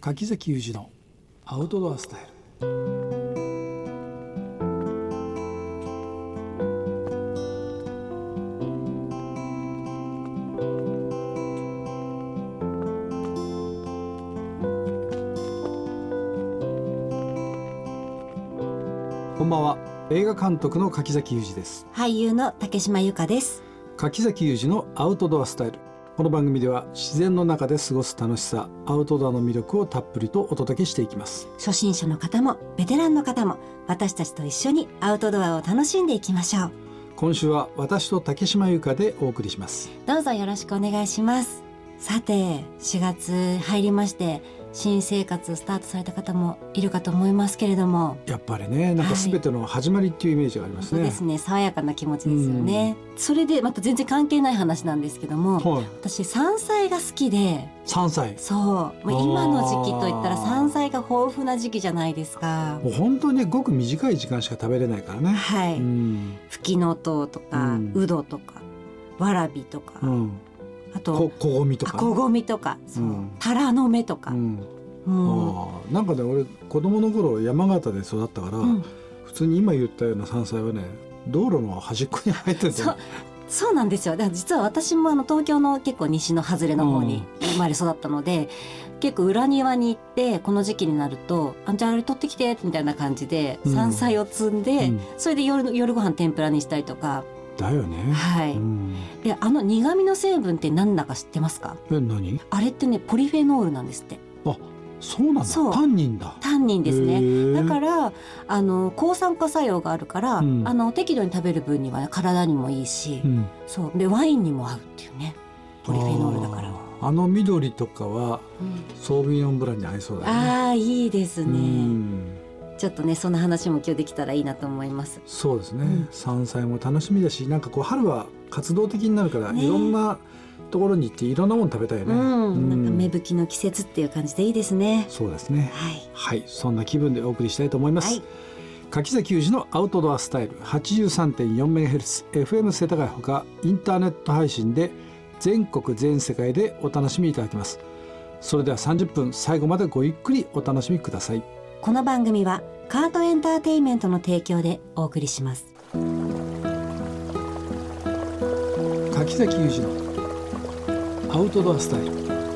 柿崎裕二のアウトドアスタイル。こんばんは。映画監督の柿崎裕二です。 俳優の竹島由香です。 柿崎裕二のアウトドアスタイル。この番組では自然の中で過ごす楽しさ、アウトドアの魅力をたっぷりとお届けしていきます。 初心者の方もベテランの方も私たちと一緒にアウトドアを楽しんでいきましょう。 今週は私と竹島由香でお送りします。 どうぞよろしくお願いします。さて、4月入りまして新生活スタートされた方もいるかと思いますけれども、 やっぱりね、なんか全ての始まりっていうイメージがありますね。 そうですね、爽やかな気持ちですよね。それでまた全然関係ない話なんですけども、 はい、 私山菜が好きで。 山菜、 そう、今の時期といったら山菜が豊富な時期じゃないですか。 もう本当にごく短い時間しか食べれないからね。 はい、ふきのとうとか、うどとかわらびとか、あとこごみとか、ね、 こごみとか、そう、タラの芽とか、 なんかね、俺子供の頃山形で育ったから、普通に今言ったような山菜はね、道路の端っこに生えてる。 そうなんですよ。だから実は私も東京の結構西の外れの方に生まれ育ったので、結構裏庭に行ってこの時期になるとじゃああれ取ってきてみたいな感じで山菜を摘んで、それで夜ご飯天ぷらにしたりとかだよね。 はい、で苦味の成分って何だか知ってますか？ 何？あれってね、ポリフェノールなんですって。 あ、そうなんだ。タンニンだ。 タンニンですね。だから抗酸化作用があるから、適度に食べる分には体にもいいし、そうでワインにも合うっていうね、ポリフェノールだから。 緑とかは、ソービニョンブランに合いそうだね。 いいですね。ちょっとね、そんな話も今日できたらいいなと思います。 そうですね、山菜も楽しみだし、なんかこう春は活動的になるから、いろんなところに行っていろんなもの食べたいよね。 なんか芽吹きの季節っていう感じでいいですね。 そうですね。はい、そんな気分でお送りしたいと思います。柿崎裕二のアウトドアスタイル 83.4MHz FM 世田谷ほかインターネット配信で全国全世界でお楽しみいただけます。それでは30分最後までごゆっくりお楽しみください。 この番組はカートエンターテインメントの提供でお送りします。 柿崎裕二のアウトドアスタイル。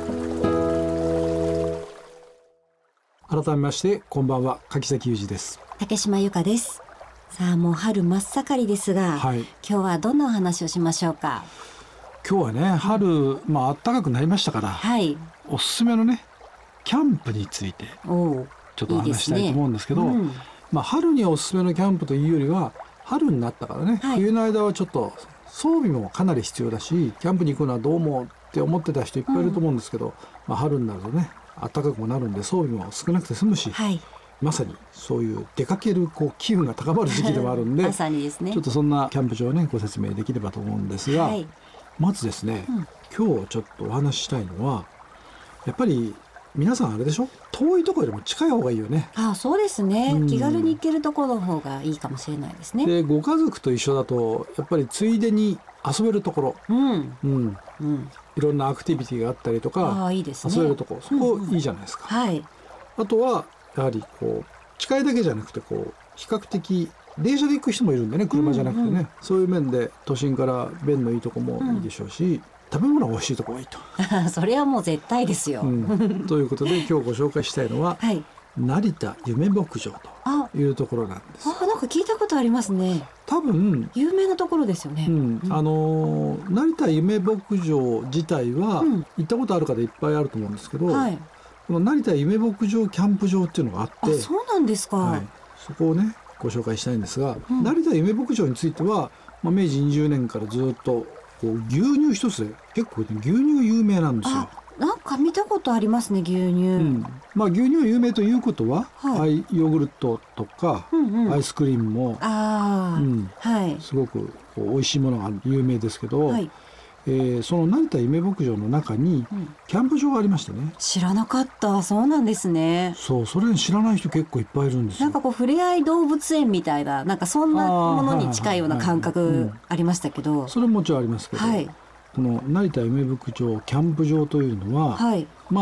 改めましてこんばんは、柿崎裕二です。 竹島由香です。さあ、もう春真っ盛りですが、今日はどんなお話をしましょうか？ 今日はね、春、暖かくなりましたから、おすすめのねキャンプについてちょっとお話したいと思うんですけど、春におすすめのキャンプというよりは、春になったからね、冬の間はちょっと装備もかなり必要だし、キャンプに行くのはどうもって思ってた人いっぱいいると思うんですけど、春になるとね、暖かくもなるんで装備も少なくて済むし、まさにそういう出かける気分が高まる時期でもあるんでまさにですね、 ちょっとそんなキャンプ場をねご説明できればと思うんですが、まずですね、今日ちょっとお話ししたいのは、やっぱり皆さんあれでしょ、遠いところよりも近い方がいいよね。 そうですね、気軽に行けるところの方がいいかもしれないですね。 で、ご家族と一緒だとやっぱりついでに遊べるところ、いろんなアクティビティがあったりとか、 いいですね、 遊べるところ、そこいいじゃないですか。あとはやはり近いだけじゃなくて比較的電車で行く人もいるんでね、車じゃなくてね、そういう面で都心から便のいいとこもいいでしょうし、食べ物が美味しいとこがいいとそれはもう絶対ですよ、 ということで今日ご紹介したいのは、成田夢牧場というところなんです。 なんか聞いたことありますね。 多分有名なところですよね。 成田夢牧場自体は行ったことある方いっぱいあると思うんですけど、この成田夢牧場キャンプ場っていうのがあって、 そうなんですか。 そこをねご紹介したいんですが、成田夢牧場については、明治20年からずっと牛乳一つで結構、牛乳有名なんですよ。 なんか見たことありますね、牛乳。 牛乳有名ということは、ヨーグルトとか、アイスクリームも、すごく美味しいものが有名ですけど、その成田夢牧場の中にキャンプ場がありましてね。 知らなかった。そうなんですね。 それ知らない人結構いっぱいいるんですよ。 なんか触れ合い動物園みたいな、なんかそんなものに近いような感覚ありましたけど、 それももちろんありますけど、この成田夢牧場キャンプ場というのは、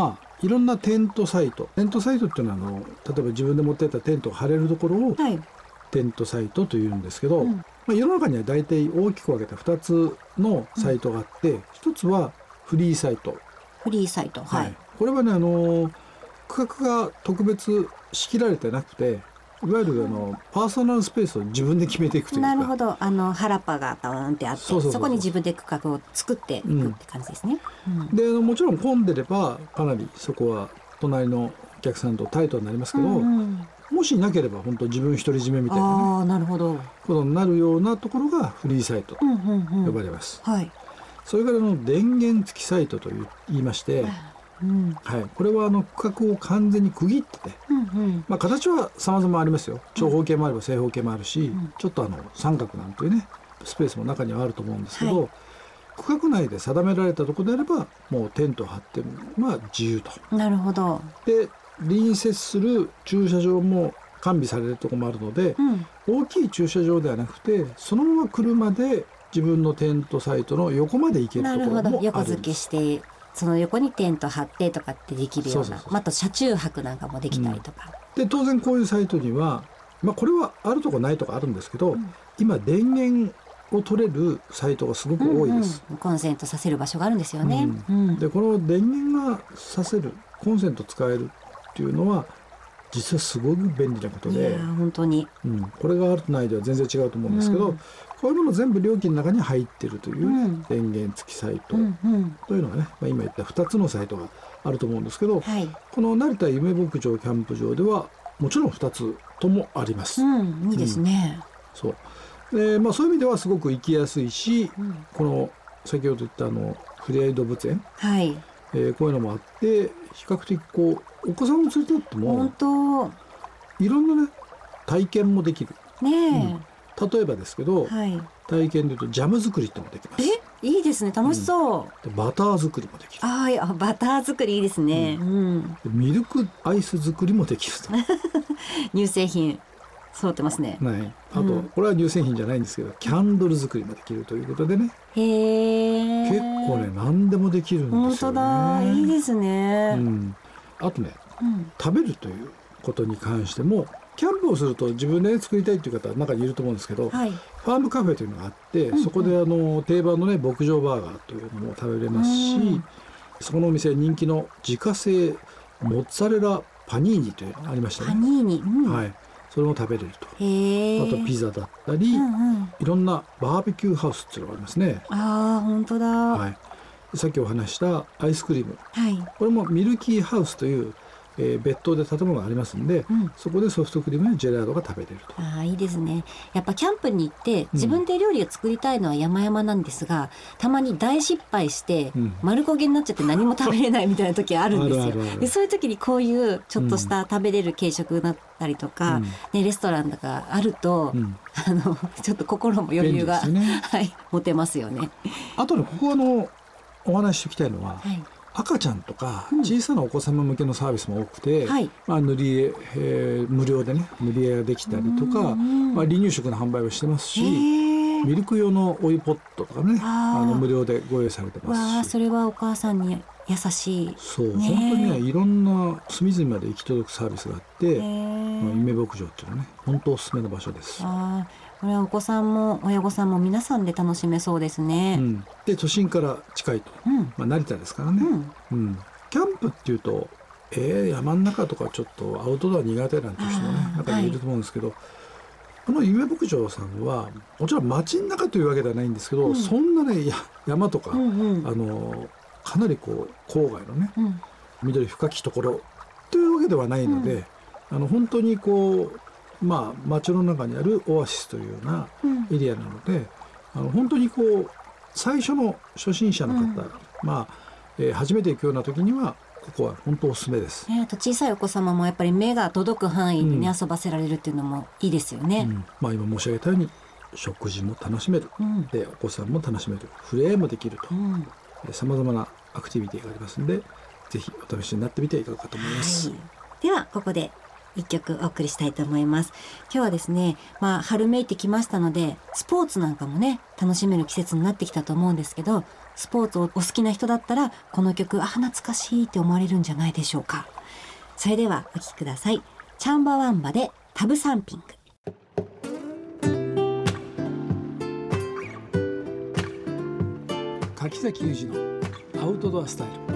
いろんなテントサイトっていうのは例えば自分で持っていったテントが張れるところをテントサイトというんですけど、世の中には大体大きく分けた2つのサイトがあって、1つはフリーサイト。 はい。 これはね区画が特別仕切られてなくて、いわゆるパーソナルスペースを自分で決めていくというか。 なるほど。原っぱがバーンってあって、そこに自分で区画を作っていくって感じですね。 でもちろん混んでればかなりそこは隣のお客さんとタイトになりますけど、もしいなければ本当自分独り占めみたいな、ね、 なるほど。 ことになるようなところがフリーサイトと呼ばれます。 はい。 それから電源付きサイトと言いまして、はい、これは区画を完全に区切ってて、形は様々ありますよ。長方形もあれば正方形もあるし、ちょっと三角なんていうねスペースも中にはあると思うんですけど、区画内で定められたところであればもうテントを張っても自由と。 なるほど。 で隣接する駐車場も完備されるところもあるので、大きい駐車場ではなくてそのまま車で自分のテントサイトの横まで行けるところもあるんです。なるほど。 横付けしてその横にテント張ってとかってできるような、あと車中泊なんかもできたりとか、 で当然こういうサイトには、これはあるとこないとかあるんですけど、今電源を取れるサイトがすごく多いです。 コンセントさせる場所があるんですよね。 でこの電源がさせるコンセント使えるっていうのは実はすごく便利なことで、 いや本当に、 これがあるとないでは全然違うと思うんですけど、こういうもの全部料金の中に入っているという電源付きサイトというのがね、今言った2つのサイトがあると思うんですけど、この成田夢牧場キャンプ場ではもちろん2つともあります。 いいですね。 そうで、そういう意味ではすごく行きやすいし、この先ほど言ったふれあい動物園、こういうのもあって比較的お子さんを連れて行っても本当いろんなね体験もできるね。 例えばですけど、体験でいうとジャム作りってもできます。 いいですね。楽しそう。 でバター作りもできる。 バター作りいいですね。 ミルクアイス作りもできると。 乳製品揃ってますね。 あとこれは乳製品じゃないんですけど、キャンドル作りもできるということでね。結構ね何でもできるんですよね。 本当だ、いいですね。 あとね、食べるということに関してもキャンプをすると自分で作りたいという方は中にいると思うんですけど、ファームカフェというのがあって、そこで定番のね牧場バーガーというのも食べれますし、そこのお店人気の自家製モッツァレラパニーニというのがありましたね。 パニーニ、 それも食べれると。あとピザだったり、いろんなバーベキューハウスっていうのがありますね。 本当だ。 さっきお話したアイスクリーム、これもミルキーハウスという別棟で建物がありますんで、そこでソフトクリームやジェラートが食べれると。 いいですね。やっぱキャンプに行って自分で料理を作りたいのは山々なんですが、たまに大失敗して丸焦げになっちゃって何も食べれないみたいな時あるんですよ。でそういう時にこういうちょっとした食べれる軽食だったりとか、レストランとかあると、ちょっと心も余裕が、持てますよね。 あとね、ここお話ししておきたいのは、赤ちゃんとか小さなお子様向けのサービスも多くて、塗り絵、無料でね塗り絵ができたりとか、離乳食の販売をしてますし、ミルク用のお湯ポットとかね無料でご用意されてますし。 それはお母さんに優しい。 そう、本当にねいろんな隅々まで行き届くサービスがあって、夢牧場っていうのはね本当おすすめの場所です。 これはお子さんも親御さんも皆さんで楽しめそうですね。 で都心から近いと、成田ですからね。キャンプっていうと山の中とかちょっとアウトドア苦手なんていう人もね中にいると思うんですけど、この夢牧場さんはもちろん街の中というわけではないんですけど、そんなね山とか、かなり郊外のね、緑深きところというわけではないので、本当に街の中にあるオアシスというようなエリアなので、本当に最初の初心者の方、初めて行くような時にはここは本当おすすめです。 あと小さいお子様もやっぱり目が届く範囲に遊ばせられるっていうのもいいですよね。 今申し上げたように食事も楽しめる、でお子さんも楽しめる、触れ合いもできると、さまざまなアクティビティがありますので、ぜひお試しになってみていかがかと思います。 ではここで一曲お送りしたいと思います。今日はですね、春めいてきましたので、スポーツなんかもね楽しめる季節になってきたと思うんですけど、スポーツをお好きな人だったらこの曲懐かしいって思われるんじゃないでしょうか。それではお聴きください。チャンバワンバでタブサンピング。 柿崎裕二のアウトドアスタイル。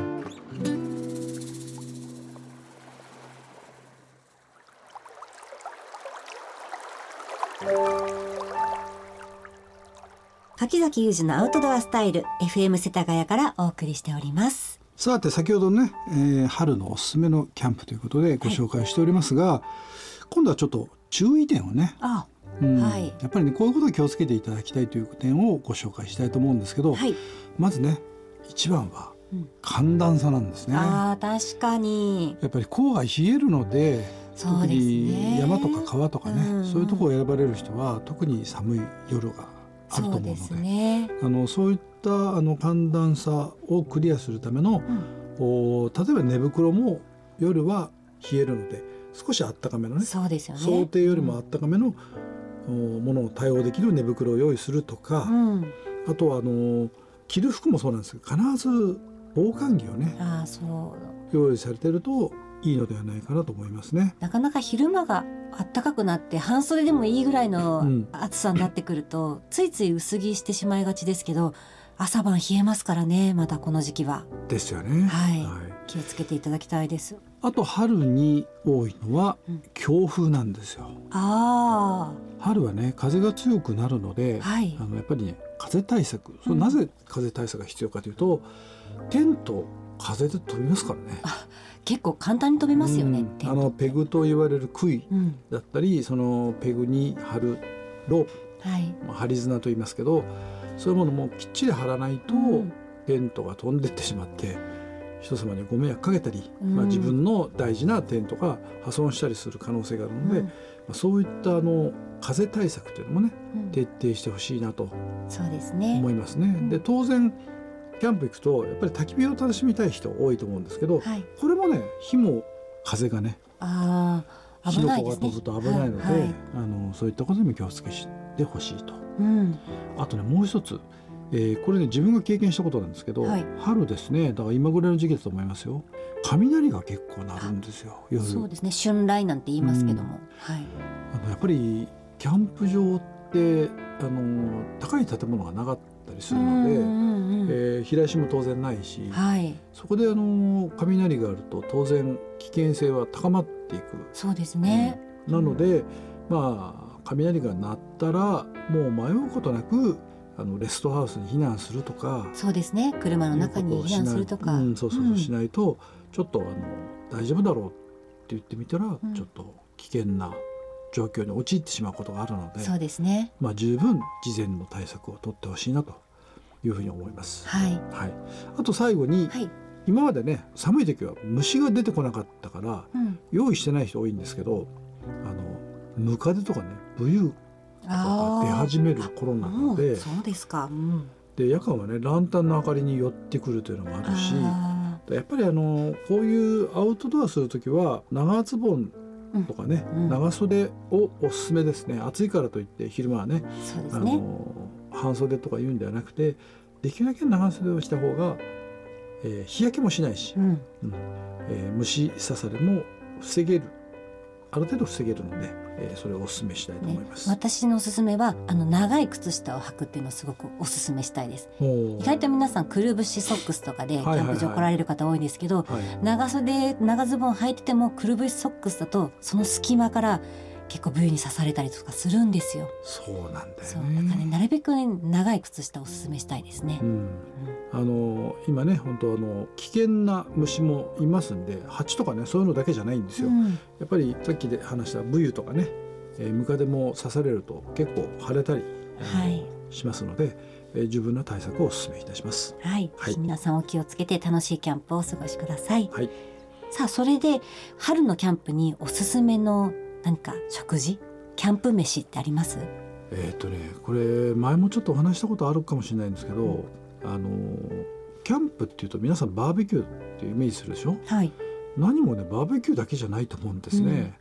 柿崎裕二のアウトドアスタイル、 FM 世田谷からお送りしております。 さて先ほどね、春のおすすめのキャンプということでご紹介しておりますが、今度はちょっと注意点をね、やっぱりねこういうことを気をつけていただきたいという点をご紹介したいと思うんですけど、まずね一番は寒暖差なんですね。 確かにやっぱり郊外冷えるので、特に山とか川とかね、そういうところを選ばれる人は特に寒い夜があると思うので、そういった寒暖差をクリアするための、例えば寝袋も夜は冷えるので少しあったかめのね、 そうですよね、 想定よりもあったかめの、ものを対応できる寝袋を用意するとか、あとは着る服もそうなんですけど、必ず防寒着をね用意されているといいのではないかなと思いますね。 なかなか昼間が暖かくなって半袖でもいいぐらいの暑さになってくると、ついつい薄着してしまいがちですけど、朝晩冷えますからね、まだこの時期は。 ですよね。 気をつけていただきたいです。 あと春に多いのは強風なんですよ。春はね風が強くなるので、やっぱりね風対策、なぜ風対策が必要かというと、テント風で飛びますからね。 結構簡単に飛びますよね、 ペグと言われる杭だったり、そのペグに張るロープ、張り綱と言いますけど、そういうものもきっちり張らないと、テントが飛んでってしまって人様にご迷惑かけたり、自分の大事なテントが破損したりする可能性があるので、そういった風対策というのもね、徹底してほしいなと思いますね。で当然キャンプ行くとやっぱり焚き火を楽しみたい人多いと思うんですけど、これもね火も風がね、火の粉が飛ぶと危ないので、そういったことにも気をつけてほしいと。あとねもう一つ、これね自分が経験したことなんですけど、春ですね、だから今ぐらいの時期だと思いますよ、雷が結構鳴るんですよ夜。 そうですね、春雷なんて言いますけども、 やっぱりキャンプ場って高い建物がなかったりするので、避雷針も当然ないし、そこで雷があると当然危険性は高まっていく。 そうですね、 なので、雷が鳴ったらもう迷うことなくレストハウスに避難するとか、 そうですね、車の中に避難するとか、 しないとちょっと大丈夫だろうって言ってみたら、ちょっと危険な状況に陥ってしまうことがあるので、 そうですね、 十分事前の対策を取ってほしいなというふうに思います。あと最後に、今までね寒い時は虫が出てこなかったから、用意してない人多いんですけど、ムカデとかねブユが出始める頃なので、 そうですか、 で夜間はねランタンの明かりに寄ってくるというのもあるし、やっぱりこういうアウトドアする時は長ズボンとかね、長袖をおすすめですね。暑いからといって昼間はね、半袖とか言うんではなくて、できるだけ長袖をした方が、日焼けもしないし、虫刺されもある程度防げるので、それをお勧めしたいと思います。 私のおすすめは長い靴下を履くっていうのをすごくおすすめしたいです。意外と皆さんくるぶしソックスとかでキャンプ場来られる方多いんですけど、長袖長ズボン履いててもくるぶしソックスだとその隙間から結構ブユに刺されたりとかするんですよ。 そうなんだよね。 そうだからね、なるべく、長い靴下をおすすめしたいですね。 今ね本当危険な虫もいますんで、蜂とかねそういうのだけじゃないんですよ。やっぱりさっきで話したブユとかね、ムカデも刺されると結構腫れたり、しますので、十分な対策をお勧めいたします。 皆さんお気をつけて楽しいキャンプをお過ごしください。さあそれで春のキャンプにおすすめの何か食事、キャンプ飯ってあります？ これ前もちょっとお話したことあるかもしれないんですけど、キャンプっていうと皆さんバーベキューっていうイメージするでしょ。何もねバーベキューだけじゃないと思うんですね。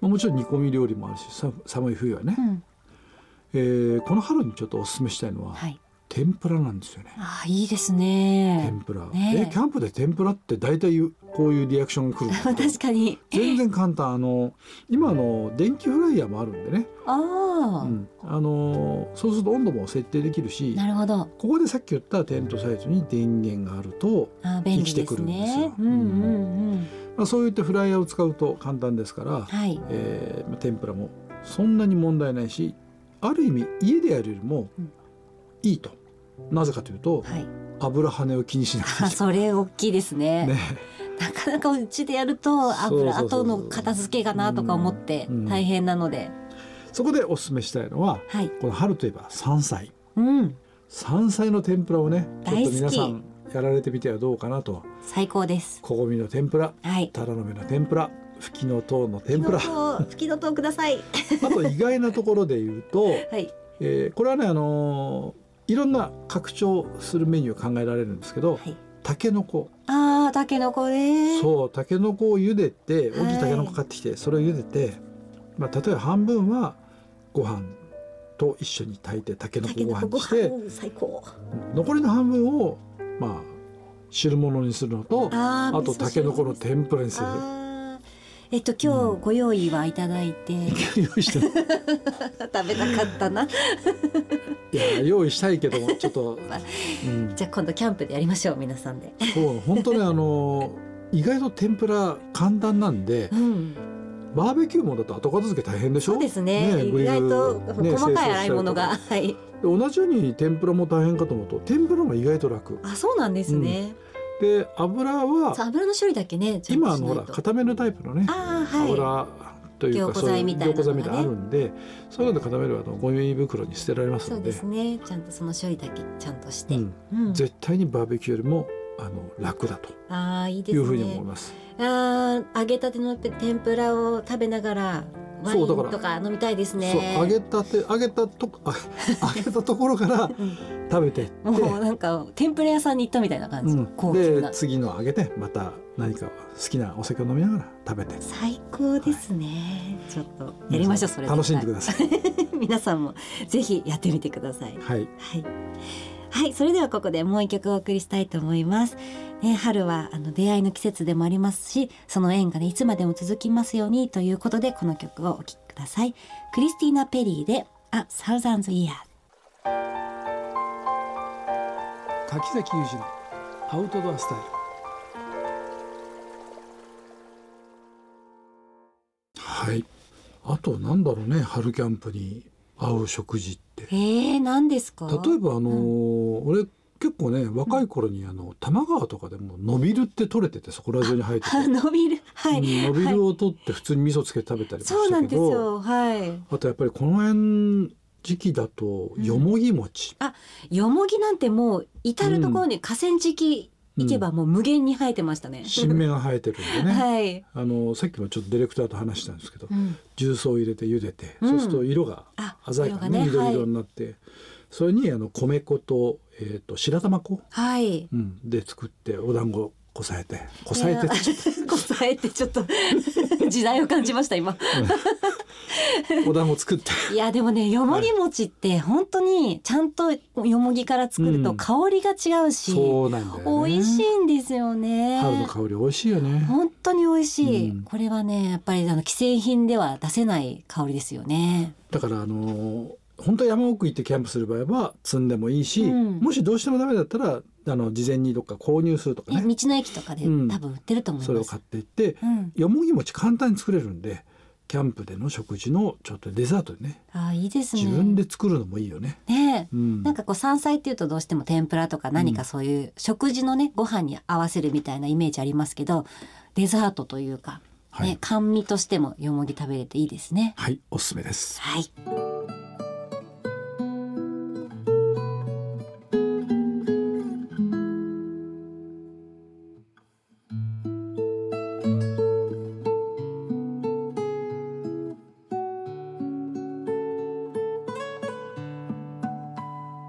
もちろん煮込み料理もあるし、寒い冬はね、この春にちょっとおすすめしたいのは、天ぷらなんですよね。 いいですね。 天ぷら、キャンプで天ぷらって大体こういうリアクションが来るんですけど確かに全然簡単。今電気フライヤーもあるんでね、そうすると温度も設定できるし、 なるほど。 ここでさっき言ったテントサイズに電源があると生きてくるんですよ。そういったフライヤーを使うと簡単ですから、天ぷらもそんなに問題ないし、ある意味家でやるよりもいいと。なぜかというと、油跳ねを気にしなくていい。 それ大きいですね。なかなかうちでやると後の片付けがなとか思って大変なので、 そこでおすすめしたいのは、この春といえば山菜、山菜の天ぷらをね、ちょっと皆さんやられてみてはどうかなと。 最高です。 こごみの天ぷら、タラの芽の天ぷら、ふきのとうの天ぷら、 ふきのとうください。 あと意外なところで言うと、これはね、いろんな拡張するメニュー考えられるんですけど、たけのこ。 たけのこね。 そう、たけのこを茹でて、大きいたけのこ買ってきて、それを茹でて、例えば半分はご飯と一緒に炊いてたけのこご飯にして、 最高。 残りの半分を汁物にするのと、あとたけのこの天ぷらにする。 今日ご用意はいただいて、 用意して食べたかったな。 いや用意したいけどもちょっと、 じゃあ今度キャンプでやりましょう、皆さんで。 そう本当ね、意外と天ぷら簡単なんで、バーベキューもだと後片付け大変でしょ。 そうですね、意外と細かい洗い物が、 同じように天ぷらも大変かと思うと、天ぷらも意外と楽。 そうなんですね。 で油は油の処理だけね、 今ほら固めのタイプのね、油というかそういう凝固剤みたいなのがあるんで、そういうので固めればゴミ袋に捨てられますので。 そうですね、ちゃんとその処理だけちゃんとして、 絶対にバーベキューよりも楽だというふうに思います。 揚げたての天ぷらを食べながらワインとか飲みたいですね。 揚げたところから食べてって、 もうなんか天ぷら屋さんに行ったみたいな感じ、 で次の揚げてまた何か好きなお酒を飲みながら食べて。 最高ですね。ちょっとやりましょう、それ楽しんでください。 皆さんもぜひやってみてください。それではここでもう一曲お送りしたいと思います。春は出会いの季節でもありますし、その縁がいつまでも続きますようにということで、この曲をお聴きください。クリスティーナ・ペリーでA Thousand Years。 柿崎裕二のアウトドアスタイル。あとなんだろうね、春キャンプに合う食事って。 何ですか。 例えば俺結構ね、若い頃に多摩川とかでもノビルって取れてて、そこら中に生えてて、 ノビル、 ノビルを取って普通に味噌つけて食べたりもしたけど、 そうなんですよ。 あとやっぱりこの辺時期だとよもぎ餅、 よもぎなんてもう至る所に河川敷行けばもう無限に生えてましたね。 新芽が生えてるんでね、さっきもちょっとディレクターと話したんですけど、重曹を入れて茹でて、そうすると色が鮮やかに緑色になって、それに米粉と、白玉粉、で作ってお団子こさえてちょっと時代を感じました今。 お団子作って。 いやでもね、よもぎ餅って本当にちゃんとよもぎから作ると香りが違うし、 そうなんだよね、 美味しいんですよね。 春の香り美味しいよね。 本当に美味しい、これはねやっぱり既製品では出せない香りですよね。 だから本当山奥行ってキャンプする場合は積んでもいいし、もしどうしてもダメだったら事前にどっか購入するとかね、 道の駅とかで多分売ってると思います。 それを買っていって、よもぎ餅簡単に作れるんで、キャンプでの食事のちょっとデザートでね、 いいですね。 自分で作るのもいいよね。 なんか山菜っていうとどうしても天ぷらとか何かそういう食事のねご飯に合わせるみたいなイメージありますけど、デザートというか、甘味としてもよもぎ食べれていいですね。 おすすめです。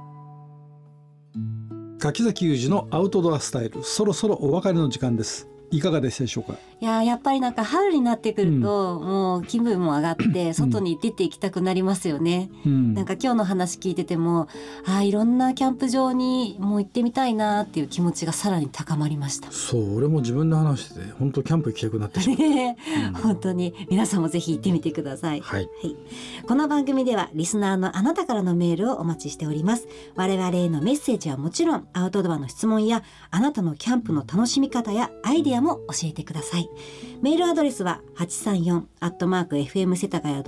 柿崎裕二のアウトドアスタイル、そろそろお別れの時間です。 いかがでしたでしょうか。 やっぱりなんか春になってくると、もう気分も上がって外に出て行きたくなりますよね、なんか今日の話聞いててもいろんなキャンプ場にもう行ってみたいなっていう気持ちがさらに高まりました。 そう俺も自分で話してて本当キャンプ行きたくなってしまった本当に皆さんもぜひ行ってみてください、 はいこの番組ではリスナーのあなたからのメールをお待ちしております。我々へのメッセージはもちろんアウトドアの質問やあなたのキャンプの楽しみ方やアイデアも教えてください。メールアドレスは 834@fm 世田谷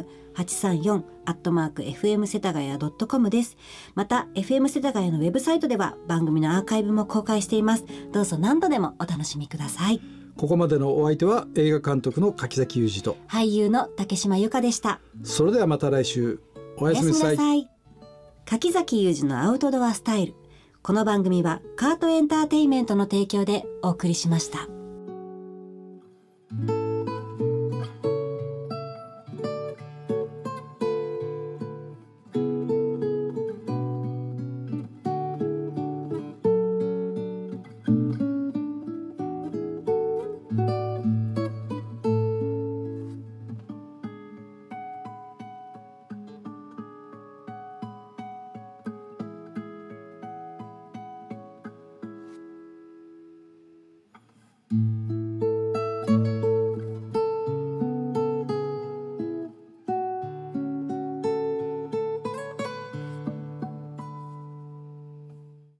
.com834@fm 世田谷 .com です。また FM 世田谷のウェブサイトでは番組のアーカイブも公開しています。どうぞ何度でもお楽しみください。 ここまでのお相手は映画監督の柿崎裕二と俳優の竹島由香でした。 それではまた来週おやすみなさい。 柿崎裕二のアウトドアスタイル。この番組はカートエンターテインメントの提供でお送りしました。